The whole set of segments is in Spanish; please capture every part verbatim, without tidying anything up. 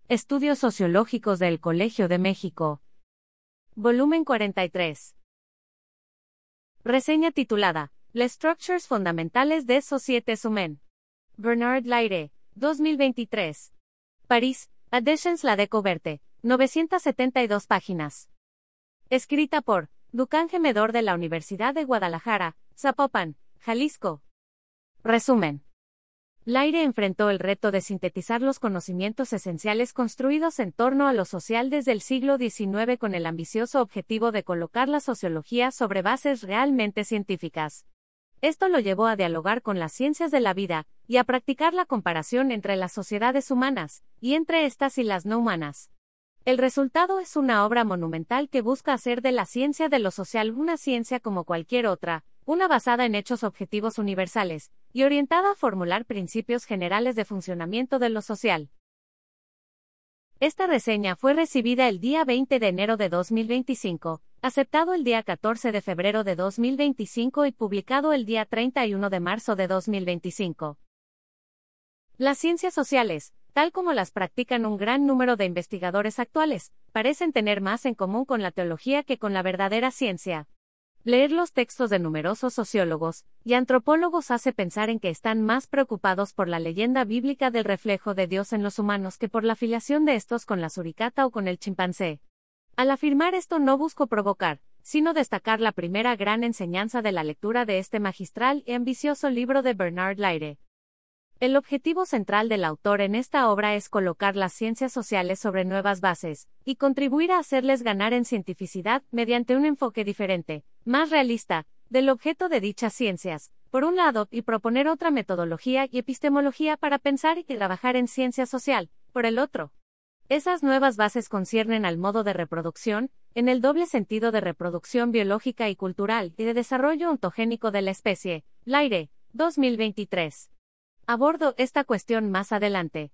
Estudios Sociológicos del Colegio de México. Volumen cuarenta y tres. Reseña titulada Les Structures Fundamentales des Sociétés Humaines. Bernard Laire, dos mil veintitrés. París, Editions La Découverte, novecientas setenta y dos páginas. Escrita por Ducange Medor de la Universidad de Guadalajara, Zapopan, Jalisco. Resumen. Laire enfrentó el reto de sintetizar los conocimientos esenciales construidos en torno a lo social desde el siglo diecinueve con el ambicioso objetivo de colocar la sociología sobre bases realmente científicas. Esto lo llevó a dialogar con las ciencias de la vida, y a practicar la comparación entre las sociedades humanas, y entre estas y las no humanas. El resultado es una obra monumental que busca hacer de la ciencia de lo social una ciencia como cualquier otra, una basada en hechos objetivos universales, y orientada a formular principios generales de funcionamiento de lo social. Esta reseña fue recibida el día veinte de enero de dos mil veinticinco, aceptado el día catorce de febrero de dos mil veinticinco y publicado el día treinta y uno de marzo de dos mil veinticinco. Las ciencias sociales, tal como las practican un gran número de investigadores actuales, parecen tener más en común con la teología que con la verdadera ciencia. Leer los textos de numerosos sociólogos y antropólogos hace pensar en que están más preocupados por la leyenda bíblica del reflejo de Dios en los humanos que por la filiación de estos con la suricata o con el chimpancé. Al afirmar esto no busco provocar, sino destacar la primera gran enseñanza de la lectura de este magistral y ambicioso libro de Bernard Laire. El objetivo central del autor en esta obra es colocar las ciencias sociales sobre nuevas bases, y contribuir a hacerles ganar en cientificidad mediante un enfoque diferente, más realista, del objeto de dichas ciencias, por un lado, y proponer otra metodología y epistemología para pensar y trabajar en ciencia social, por el otro. Esas nuevas bases conciernen al modo de reproducción, en el doble sentido de reproducción biológica y cultural, y de desarrollo ontogénico de la especie. Laire, dos mil veintitrés. Abordo esta cuestión más adelante.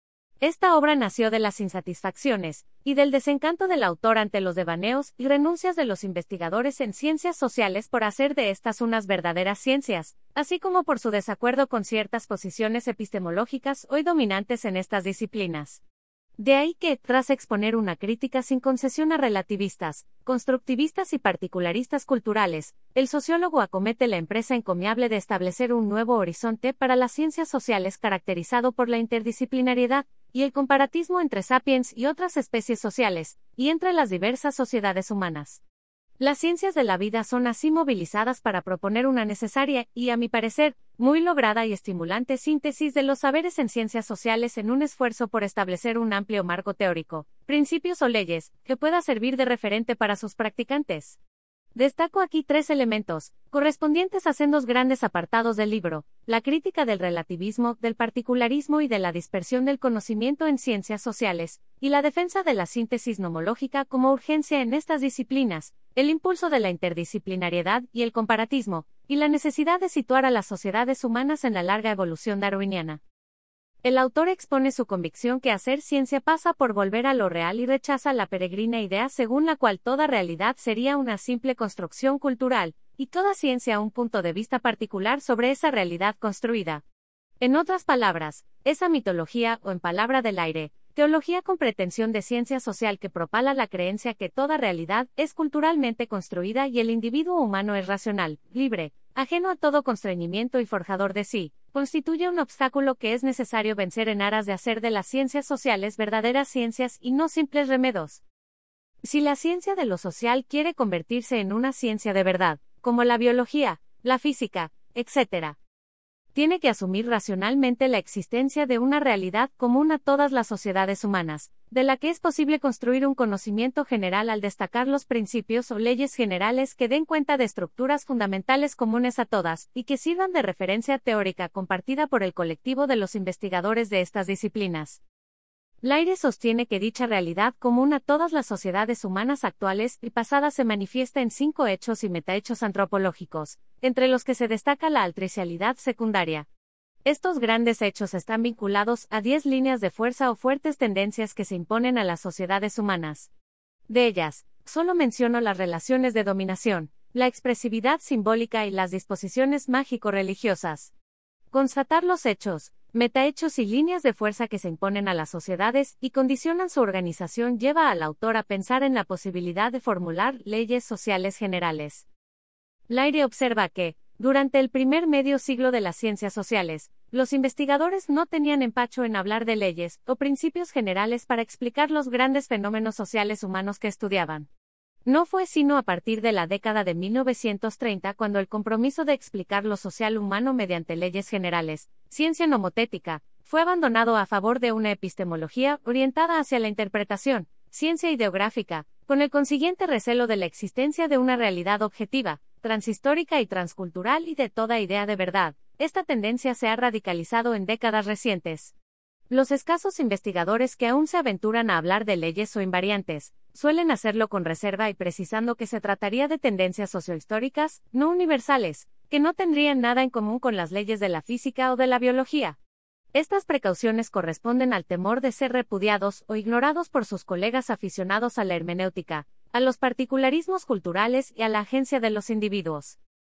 Esta obra nació de las insatisfacciones y del desencanto del autor ante los devaneos y renuncias de los investigadores en ciencias sociales por hacer de estas unas verdaderas ciencias, así como por su desacuerdo con ciertas posiciones epistemológicas hoy dominantes en estas disciplinas. De ahí que, tras exponer una crítica sin concesión a relativistas, constructivistas y particularistas culturales, el sociólogo acomete la empresa encomiable de establecer un nuevo horizonte para las ciencias sociales caracterizado por la interdisciplinariedad y el comparatismo entre sapiens y otras especies sociales, y entre las diversas sociedades humanas. Las ciencias de la vida son así movilizadas para proponer una necesaria y, a mi parecer, muy lograda y estimulante síntesis de los saberes en ciencias sociales en un esfuerzo por establecer un amplio marco teórico, principios o leyes, que pueda servir de referente para sus practicantes. Destaco aquí tres elementos, correspondientes a sendos grandes apartados del libro: la crítica del relativismo, del particularismo y de la dispersión del conocimiento en ciencias sociales, y la defensa de la síntesis nomológica como urgencia en estas disciplinas, el impulso de la interdisciplinariedad y el comparatismo, y la necesidad de situar a las sociedades humanas en la larga evolución darwiniana. El autor expone su convicción que hacer ciencia pasa por volver a lo real y rechaza la peregrina idea según la cual toda realidad sería una simple construcción cultural, y toda ciencia un punto de vista particular sobre esa realidad construida. En otras palabras, esa mitología, o en palabra del Laire, teología con pretensión de ciencia social que propala la creencia que toda realidad es culturalmente construida y el individuo humano es racional, libre, ajeno a todo constreñimiento y forjador de sí, constituye un obstáculo que es necesario vencer en aras de hacer de las ciencias sociales verdaderas ciencias y no simples remedos. Si la ciencia de lo social quiere convertirse en una ciencia de verdad, como la biología, la física, etcétera, tiene que asumir racionalmente la existencia de una realidad común a todas las sociedades humanas, de la que es posible construir un conocimiento general al destacar los principios o leyes generales que den cuenta de estructuras fundamentales comunes a todas, y que sirvan de referencia teórica compartida por el colectivo de los investigadores de estas disciplinas. Laire sostiene que dicha realidad común a todas las sociedades humanas actuales y pasadas se manifiesta en cinco hechos y metahechos antropológicos, entre los que se destaca la altricialidad secundaria. Estos grandes hechos están vinculados a diez líneas de fuerza o fuertes tendencias que se imponen a las sociedades humanas. De ellas, solo menciono las relaciones de dominación, la expresividad simbólica y las disposiciones mágico-religiosas. Constatar los hechos, Metahechos y líneas de fuerza que se imponen a las sociedades y condicionan su organización lleva al autor a pensar en la posibilidad de formular leyes sociales generales. Leire observa que, durante el primer medio siglo de las ciencias sociales, los investigadores no tenían empacho en hablar de leyes o principios generales para explicar los grandes fenómenos sociales humanos que estudiaban. No fue sino a partir de la década de mil novecientos treinta cuando el compromiso de explicar lo social humano mediante leyes generales, ciencia nomotética, fue abandonado a favor de una epistemología orientada hacia la interpretación, ciencia ideográfica, con el consiguiente recelo de la existencia de una realidad objetiva, transhistórica y transcultural y de toda idea de verdad. Esta tendencia se ha radicalizado en décadas recientes. Los escasos investigadores que aún se aventuran a hablar de leyes o invariantes, suelen hacerlo con reserva y precisando que se trataría de tendencias sociohistóricas, no universales, que no tendrían nada en común con las leyes de la física o de la biología. Estas precauciones corresponden al temor de ser repudiados o ignorados por sus colegas aficionados a la hermenéutica, a los particularismos culturales y a la agencia de los individuos.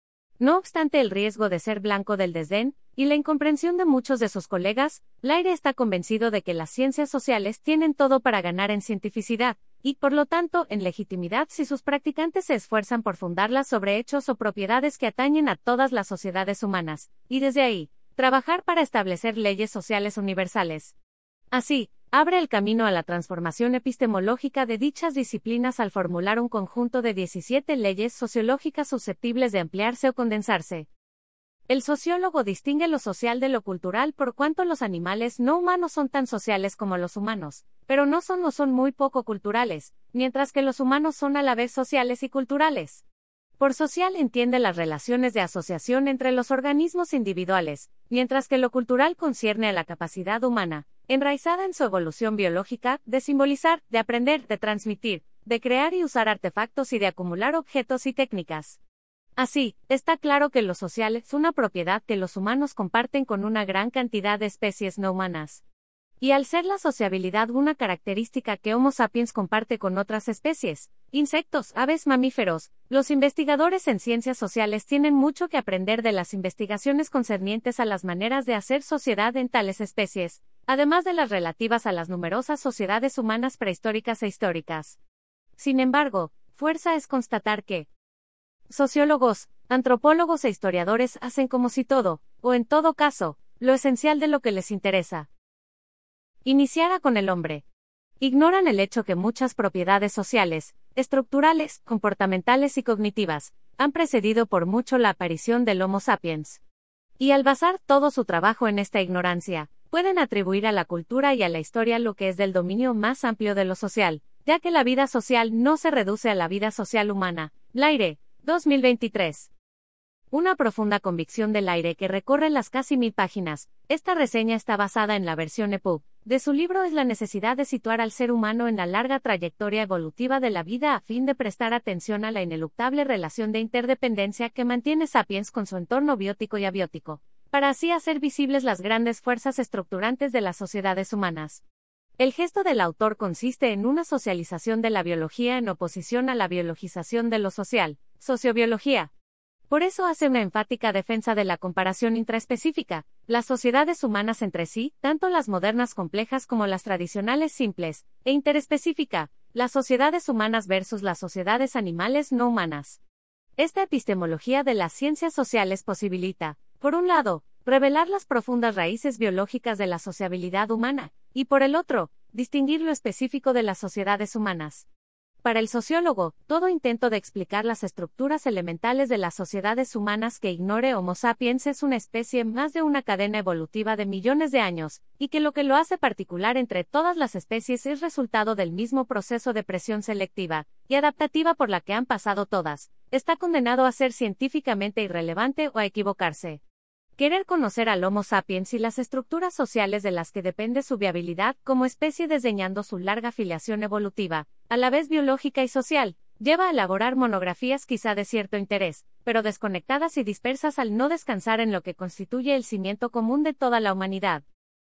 No obstante el riesgo de ser blanco del desdén, y la incomprensión de muchos de sus colegas, Leire está convencido de que las ciencias sociales tienen todo para ganar en cientificidad, y por lo tanto en legitimidad si sus practicantes se esfuerzan por fundarlas sobre hechos o propiedades que atañen a todas las sociedades humanas, y desde ahí, trabajar para establecer leyes sociales universales. Así, abre el camino a la transformación epistemológica de dichas disciplinas al formular un conjunto de diecisiete leyes sociológicas susceptibles de ampliarse o condensarse. El sociólogo distingue lo social de lo cultural por cuanto los animales no humanos son tan sociales como los humanos, pero no son o son muy poco culturales, mientras que los humanos son a la vez sociales y culturales. Por social entiende las relaciones de asociación entre los organismos individuales, mientras que lo cultural concierne a la capacidad humana, enraizada en su evolución biológica, de simbolizar, de aprender, de transmitir, de crear y usar artefactos y de acumular objetos y técnicas. Así, está claro que lo social es una propiedad que los humanos comparten con una gran cantidad de especies no humanas. Y al ser la sociabilidad una característica que Homo sapiens comparte con otras especies, insectos, aves, mamíferos, los investigadores en ciencias sociales tienen mucho que aprender de las investigaciones concernientes a las maneras de hacer sociedad en tales especies, además de las relativas a las numerosas sociedades humanas prehistóricas e históricas. Sin embargo, fuerza es constatar que sociólogos, antropólogos e historiadores hacen como si todo, o en todo caso, lo esencial de lo que les interesa, iniciara con el hombre. Ignoran el hecho que muchas propiedades sociales, estructurales, comportamentales y cognitivas, han precedido por mucho la aparición del Homo sapiens. Y al basar todo su trabajo en esta ignorancia, pueden atribuir a la cultura y a la historia lo que es del dominio más amplio de lo social, ya que la vida social no se reduce a la vida social humana. Leire, dos mil veintitrés. Una profunda convicción del Leire que recorre las casi mil páginas. Esta reseña está basada en la versión E P U B de su libro es la necesidad de situar al ser humano en la larga trayectoria evolutiva de la vida a fin de prestar atención a la ineluctable relación de interdependencia que mantiene Sapiens con su entorno biótico y abiótico, para así hacer visibles las grandes fuerzas estructurantes de las sociedades humanas. El gesto del autor consiste en una socialización de la biología en oposición a la biologización de lo social, sociobiología. Por eso hace una enfática defensa de la comparación intraespecífica, las sociedades humanas entre sí, tanto las modernas complejas como las tradicionales simples, e interespecífica, las sociedades humanas versus las sociedades animales no humanas. Esta epistemología de las ciencias sociales posibilita, por un lado, revelar las profundas raíces biológicas de la sociabilidad humana, y por el otro, distinguir lo específico de las sociedades humanas. Para el sociólogo, todo intento de explicar las estructuras elementales de las sociedades humanas que ignore Homo sapiens es una especie más de una cadena evolutiva de millones de años, y que lo que lo hace particular entre todas las especies es resultado del mismo proceso de presión selectiva y adaptativa por la que han pasado todas, está condenado a ser científicamente irrelevante o a equivocarse. Querer conocer al Homo sapiens y las estructuras sociales de las que depende su viabilidad como especie desdeñando su larga filiación evolutiva, a la vez biológica y social, lleva a elaborar monografías quizá de cierto interés, pero desconectadas y dispersas al no descansar en lo que constituye el cimiento común de toda la humanidad.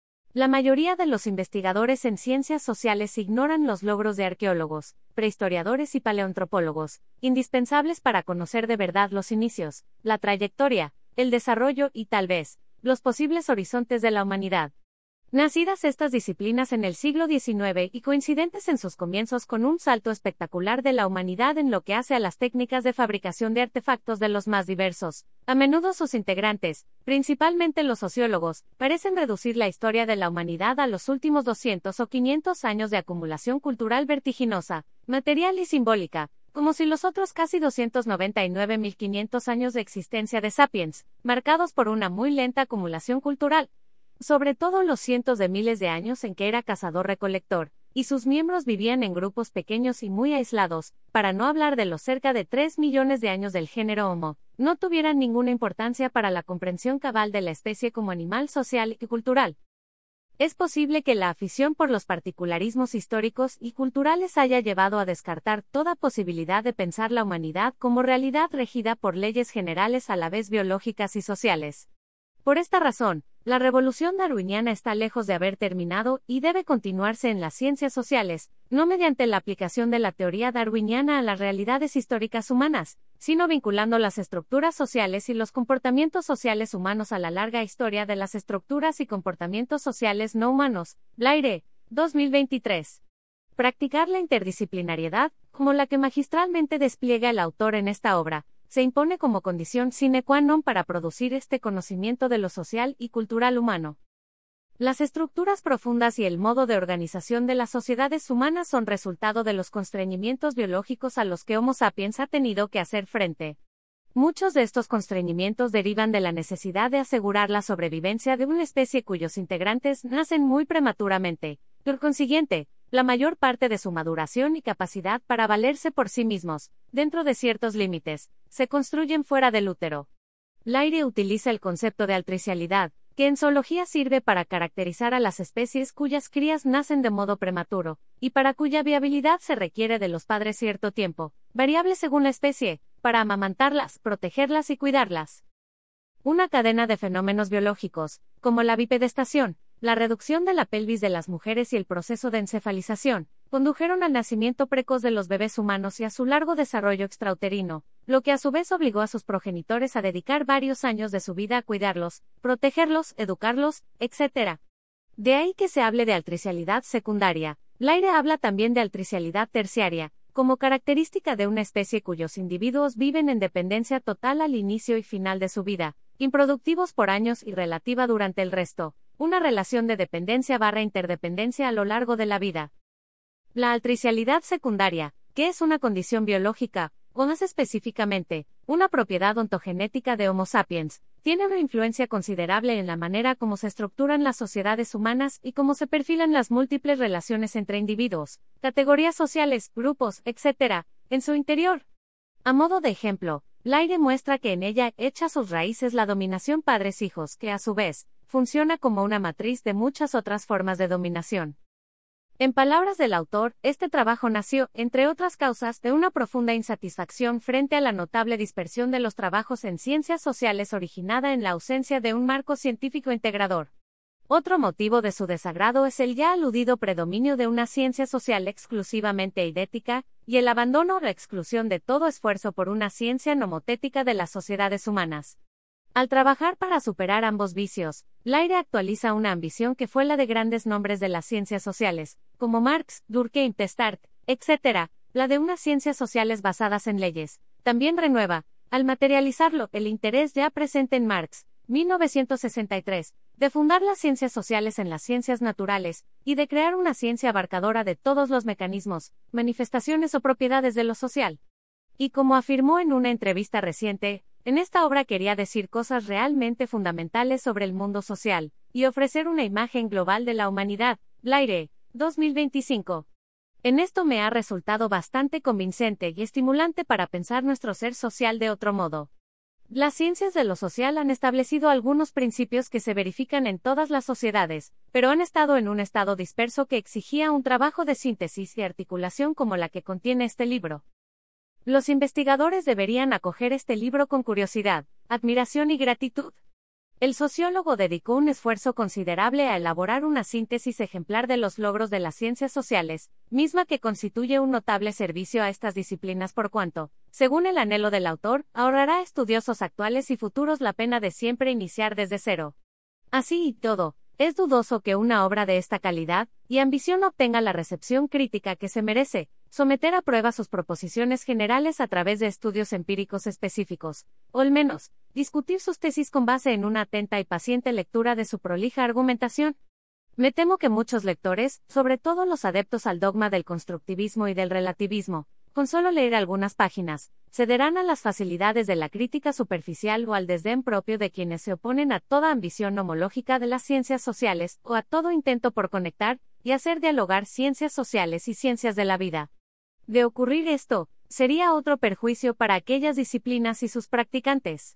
La mayoría de los investigadores en ciencias sociales ignoran los logros de arqueólogos, prehistoriadores y paleoantropólogos, indispensables para conocer de verdad los inicios, la trayectoria, el desarrollo y tal vez, los posibles horizontes de la humanidad. Nacidas estas disciplinas en el siglo diecinueve y coincidentes en sus comienzos con un salto espectacular de la humanidad en lo que hace a las técnicas de fabricación de artefactos de los más diversos, a menudo sus integrantes, principalmente los sociólogos, parecen reducir la historia de la humanidad a los últimos doscientos o quinientos años de acumulación cultural vertiginosa, material y simbólica, como si los otros casi doscientos noventa y nueve mil quinientos años de existencia de Sapiens, marcados por una muy lenta acumulación cultural, sobre todo los cientos de miles de años en que era cazador-recolector, y sus miembros vivían en grupos pequeños y muy aislados, para no hablar de los cerca de tres millones de años del género Homo, no tuvieran ninguna importancia para la comprensión cabal de la especie como animal social y cultural. Es posible que la afición por los particularismos históricos y culturales haya llevado a descartar toda posibilidad de pensar la humanidad como realidad regida por leyes generales a la vez biológicas y sociales. Por esta razón, la revolución darwiniana está lejos de haber terminado y debe continuarse en las ciencias sociales, no mediante la aplicación de la teoría darwiniana a las realidades históricas humanas, sino vinculando las estructuras sociales y los comportamientos sociales humanos a la larga historia de las estructuras y comportamientos sociales no humanos. Blaire, dos mil veintitrés. Practicar la interdisciplinariedad, como la que magistralmente despliega el autor en esta obra, se impone como condición sine qua non para producir este conocimiento de lo social y cultural humano. Las estructuras profundas y el modo de organización de las sociedades humanas son resultado de los constreñimientos biológicos a los que Homo sapiens ha tenido que hacer frente. Muchos de estos constreñimientos derivan de la necesidad de asegurar la sobrevivencia de una especie cuyos integrantes nacen muy prematuramente, por consiguiente, la mayor parte de su maduración y capacidad para valerse por sí mismos, dentro de ciertos límites, se construyen fuera del útero. Blaire utiliza el concepto de altricialidad, que en zoología sirve para caracterizar a las especies cuyas crías nacen de modo prematuro, y para cuya viabilidad se requiere de los padres cierto tiempo, variable según la especie, para amamantarlas, protegerlas y cuidarlas. Una cadena de fenómenos biológicos, como la bipedestación, la reducción de la pelvis de las mujeres y el proceso de encefalización, condujeron al nacimiento precoz de los bebés humanos y a su largo desarrollo extrauterino, lo que a su vez obligó a sus progenitores a dedicar varios años de su vida a cuidarlos, protegerlos, educarlos, etcétera. De ahí que se hable de altricialidad secundaria. Blaire habla también de altricialidad terciaria, como característica de una especie cuyos individuos viven en dependencia total al inicio y final de su vida, improductivos por años y relativa durante el resto, una relación de dependencia barra interdependencia a lo largo de la vida. La altricialidad secundaria, que es una condición biológica, o más específicamente, una propiedad ontogenética de Homo sapiens, tiene una influencia considerable en la manera como se estructuran las sociedades humanas y cómo se perfilan las múltiples relaciones entre individuos, categorías sociales, grupos, etcétera, en su interior. A modo de ejemplo, Blaire muestra que en ella echa sus raíces la dominación padres-hijos, que a su vez, funciona como una matriz de muchas otras formas de dominación. En palabras del autor, este trabajo nació, entre otras causas, de una profunda insatisfacción frente a la notable dispersión de los trabajos en ciencias sociales originada en la ausencia de un marco científico integrador. Otro motivo de su desagrado es el ya aludido predominio de una ciencia social exclusivamente idética, y el abandono o la exclusión de todo esfuerzo por una ciencia nomotética de las sociedades humanas. Al trabajar para superar ambos vicios, Blaire actualiza una ambición que fue la de grandes nombres de las ciencias sociales, como Marx, Durkheim, Testart, etcétera, la de unas ciencias sociales basadas en leyes. También renueva, al materializarlo, el interés ya presente en Marx, mil novecientos sesenta y tres, de fundar las ciencias sociales en las ciencias naturales, y de crear una ciencia abarcadora de todos los mecanismos, manifestaciones o propiedades de lo social. Y como afirmó en una entrevista reciente, en esta obra quería decir cosas realmente fundamentales sobre el mundo social, y ofrecer una imagen global de la humanidad. Blaire, dos mil veinticinco. En esto me ha resultado bastante convincente y estimulante para pensar nuestro ser social de otro modo. Las ciencias de lo social han establecido algunos principios que se verifican en todas las sociedades, pero han estado en un estado disperso que exigía un trabajo de síntesis y articulación como la que contiene este libro. Los investigadores deberían acoger este libro con curiosidad, admiración y gratitud. El sociólogo dedicó un esfuerzo considerable a elaborar una síntesis ejemplar de los logros de las ciencias sociales, misma que constituye un notable servicio a estas disciplinas por cuanto, según el anhelo del autor, ahorrará a estudiosos actuales y futuros la pena de siempre iniciar desde cero. Así y todo, es dudoso que una obra de esta calidad y ambición obtenga la recepción crítica que se merece, someter a prueba sus proposiciones generales a través de estudios empíricos específicos, o al menos, discutir sus tesis con base en una atenta y paciente lectura de su prolija argumentación. Me temo que muchos lectores, sobre todo los adeptos al dogma del constructivismo y del relativismo, con solo leer algunas páginas, cederán a las facilidades de la crítica superficial o al desdén propio de quienes se oponen a toda ambición homológica de las ciencias sociales o a todo intento por conectar y hacer dialogar ciencias sociales y ciencias de la vida. De ocurrir esto, sería otro perjuicio para aquellas disciplinas y sus practicantes.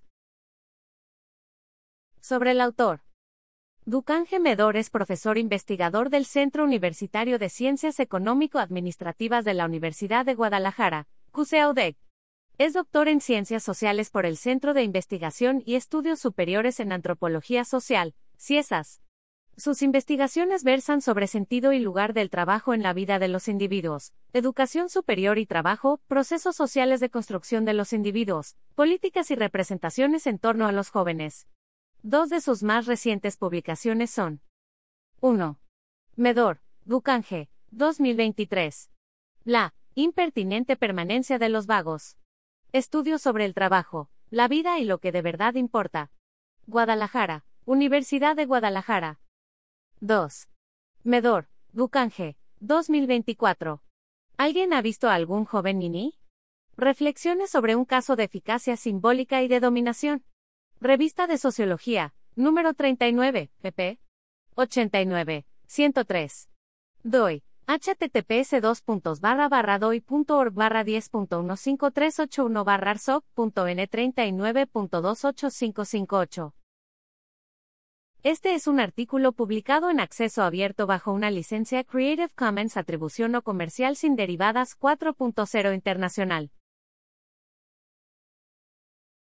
Sobre el autor. Dukhan Medor es profesor investigador del Centro Universitario de Ciencias Económico-Administrativas de la Universidad de Guadalajara, C U C E A U D E C. Es doctor en Ciencias Sociales por el Centro de Investigación y Estudios Superiores en Antropología Social, CIESAS. Sus investigaciones versan sobre sentido y lugar del trabajo en la vida de los individuos, educación superior y trabajo, procesos sociales de construcción de los individuos, políticas y representaciones en torno a los jóvenes. Dos de sus más recientes publicaciones son: uno. Medor, Dukhan G. dos mil veintitrés. La impertinente permanencia de los vagos. Estudios sobre el trabajo, la vida y lo que de verdad importa. Guadalajara, Universidad de Guadalajara. dos. Medor, Dukhan G. dos mil veinticuatro. ¿Alguien ha visto a algún joven niní? Reflexiones sobre un caso de eficacia simbólica y de dominación. Revista de Sociología, número treinta y nueve, pp. ochenta y nueve, ciento tres. Doi, https dos puntos barra barra doi punto org barra diez punto uno cinco tres ocho uno barra arsoc punto n treinta y nueve punto dos ocho cinco cinco ocho. Este es un artículo publicado en acceso abierto bajo una licencia Creative Commons Atribución no comercial sin derivadas cuatro punto cero internacional.